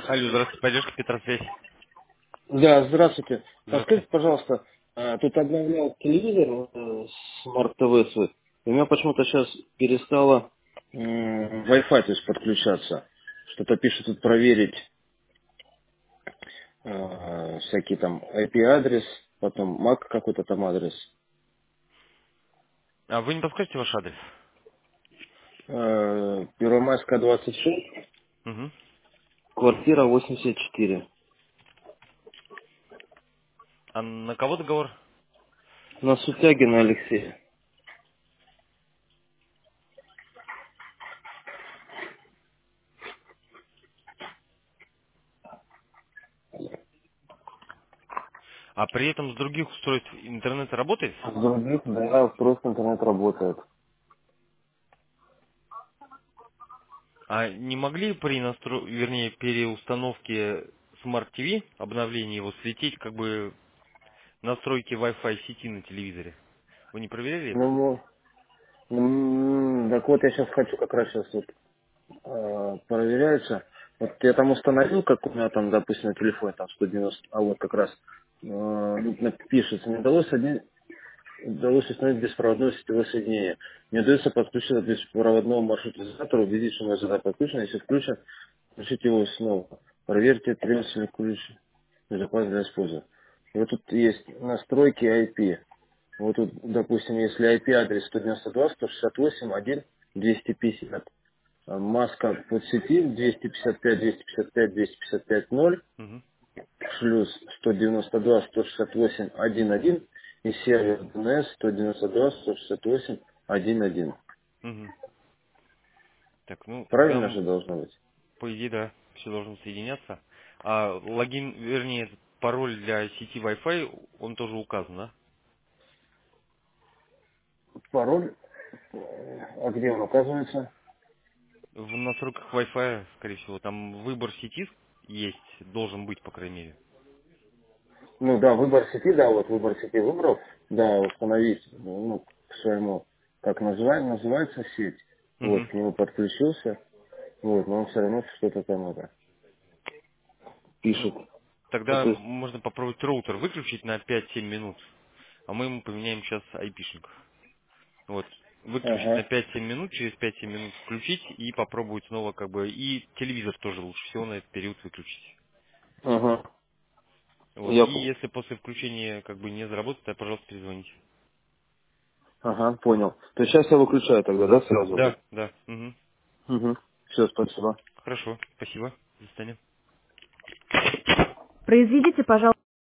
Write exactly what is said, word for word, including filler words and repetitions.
Алло, здравствуйте, поддержка Петросвязь. Да, здравствуйте. Здравствуйте. Подскажите, пожалуйста, а, тут обновлял телевизор э, Smart ти ви свой, и у меня почему-то сейчас перестало м, Wi-Fi, то есть подключаться. Что-то пишет тут проверить э, всякий там ай пи-адрес, потом мак какой-то там адрес. А вы не подскажете ваш адрес? Э, Первомайская двадцать шесть, Угу. квартира восемьдесят четыре. А на кого договор? На Сутягина Алексея. А при этом с других устройств интернет работает? С других, да, просто интернет работает. А не могли при настро... вернее, переустановке Smart ти ви, обновлении его, светить как бы настройки Wi-Fi сети на телевизоре? Вы не проверяли это? Ну, мо- м, так вот я сейчас хочу как раз сейчас вот э, проверяется. Вот я там установил, как у меня там, допустим, на телефоне там сто девяносто, а вот как раз э, ну, пишется, мне удалось, один, удалось установить беспроводное сетевое соединение. Мне удается подключиться к беспроводному маршрутизатору, видеть, что мой задак подключен, если включен, включите его снова. Проверьте требовательный ключ безопасности для использования. И вот тут есть настройки ай пи. Вот тут, допустим, если ай пи-адрес сто девяносто два сто шестьдесят восемь точка один двести пятьдесят, а маска под сети двести пятьдесят пять двести пятьдесят пять двести пятьдесят пять ноль, Угу. шлюз сто девяносто два сто шестьдесят восемь точка один один и сервер ди эн эс сто девяносто два сто шестьдесят восемь точка один один. Угу. Так, ну тогда, Правильно же м, должно быть? по идее, да, все должно соединяться. А логин, вернее, этот пароль для сети Wi-Fi, он тоже указан, да? Пароль, э, а где он указывается? В настройках Wi-Fi, скорее всего, там выбор сети есть, должен быть, по крайней мере. Ну да, выбор сети, да, вот выбор сети выбрал, да, установить, ну, к своему, как называется, называется сеть. Вот, Угу. к нему подключился, вот, но он все равно что-то там это Ну, пишет. Ну, тогда то есть, можно попробовать роутер выключить на пять-семь минут, а мы ему поменяем сейчас айпишник. Вот, выключить на ага, пять-семь минут, через пять-семь минут включить и попробовать снова как бы, и телевизор тоже лучше всего на этот период выключить. ага, Вот, я, и по- если после включения как бы не заработает, то, пожалуйста, перезвоните. ага, понял. То есть сейчас я выключаю тогда, да, сразу же? Да, да. Угу. Угу. Все, спасибо. Хорошо, спасибо. До свидания. Произведите, пожалуйста.